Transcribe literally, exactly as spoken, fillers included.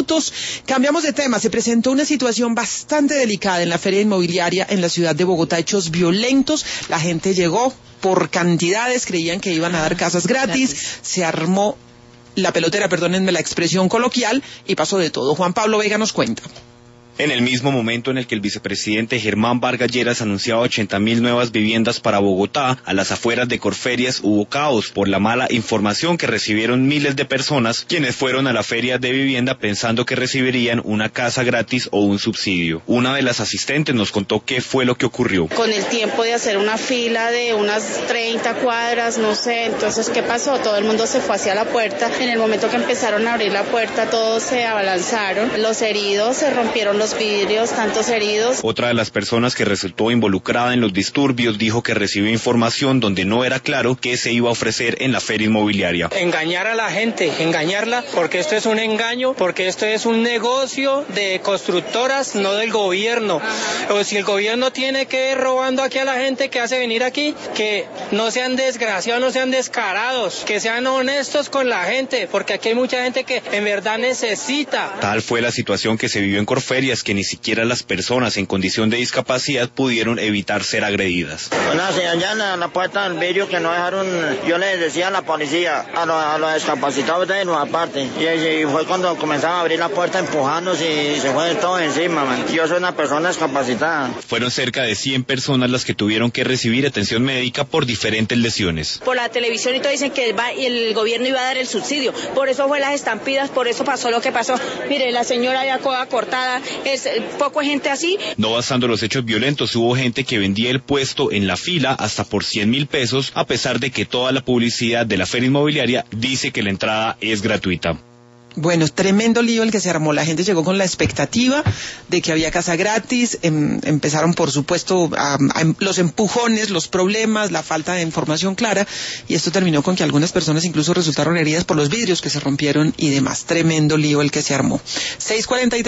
minutos. Cambiamos de tema. Se presentó una situación bastante delicada en la feria inmobiliaria en la ciudad de Bogotá. Hechos violentos. La gente llegó por cantidades, creían que iban a dar casas gratis. gratis. Se armó la pelotera, perdónenme la expresión coloquial, y pasó de todo. Juan Pablo Vega nos cuenta. En el mismo momento en el que el vicepresidente Germán Vargas Lleras anunciaba ochenta mil nuevas viviendas para Bogotá, a las afueras de Corferias hubo caos por la mala información que recibieron miles de personas quienes fueron a la feria de vivienda pensando que recibirían una casa gratis o un subsidio. Una de las asistentes nos contó qué fue lo que ocurrió. Con el tiempo de hacer una fila de unas treinta cuadras, no sé, entonces ¿qué pasó? Todo el mundo se fue hacia la puerta. En el momento que empezaron a abrir la puerta, todos se abalanzaron. Los heridos, se rompieron los vidrios, tantos heridos. Otra de las personas que resultó involucrada en los disturbios dijo que recibió información donde no era claro qué se iba a ofrecer en la feria inmobiliaria. Engañar a la gente, engañarla, porque esto es un engaño, porque esto es un negocio de constructoras, no del gobierno. O si el gobierno tiene que ir robando aquí a la gente que hace venir aquí, que no sean desgraciados, no sean descarados, que sean honestos con la gente, porque aquí hay mucha gente que en verdad necesita. Tal fue la situación que se vivió en Corferias, que ni siquiera las personas en condición de discapacidad pudieron evitar ser agredidas. Bueno, sí, allá en la, la puerta del vidrio que no dejaron, yo les decía a la policía, a, lo, a los discapacitados de nuestra parte, y, y fue cuando comenzaron a abrir la puerta empujándose y se fue todo encima, man. Yo soy una persona discapacitada. Fueron cerca de cien personas las que tuvieron que recibir atención médica por diferentes lesiones. Por la televisión y todo dicen que el, el gobierno iba a dar el subsidio, por eso fue las estampidas, por eso pasó lo que pasó. Mire, la señora ya coda cortada, es poco gente así. No bastando los hechos violentos, hubo gente que vendía el puesto en la fila hasta por cien mil pesos, a pesar de que toda la publicidad de la feria inmobiliaria dice que la entrada es gratuita. Bueno, tremendo lío el que se armó. La gente llegó con la expectativa de que había casa gratis. Em, empezaron, por supuesto, a, a, los empujones, los problemas, la falta de información clara, y esto terminó con que algunas personas incluso resultaron heridas por los vidrios que se rompieron y demás. Tremendo lío el que se armó. seis cuarenta y tres